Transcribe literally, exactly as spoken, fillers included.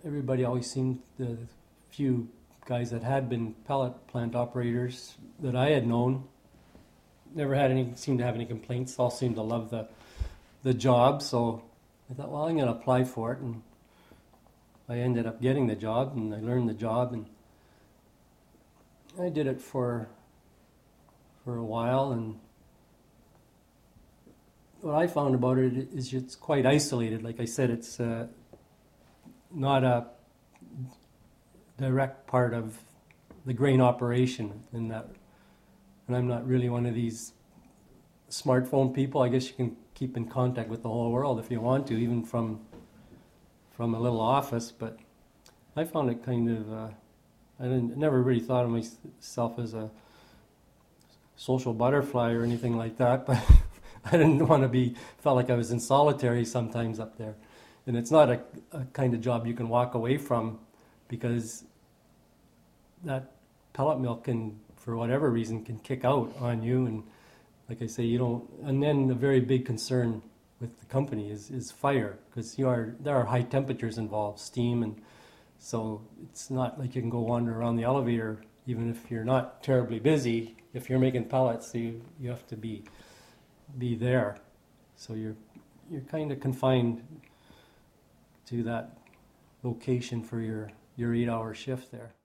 everybody always seemed, the few guys that had been pellet plant operators that I had known, never had any, seemed to have any complaints. All seemed to love the the job. So I thought, well, I'm going to apply for it, and I ended up getting the job, and I learned the job, and I did it for for a while. And what I found about it is it's quite isolated. Like I said, it's uh, not a direct part of the grain operation in that. And I'm not really one of these smartphone people. I guess you can keep in contact with the whole world if you want to, even from from a little office. But I found it kind of, uh, I didn't, never really thought of myself as a social butterfly or anything like that, but I didn't want to be, felt like I was in solitary sometimes up there. And it's not a, a kind of job you can walk away from, because that pellet mill can, for whatever reason, can kick out on you. And like I say, you don't, and then the very big concern with the company is, is fire, because you are, there are high temperatures involved, steam, and so it's not like you can go wander around the elevator, even if you're not terribly busy. If you're making pellets, you, you have to be be there. So you're you're kind of confined to that location for your, your eight-hour shift there.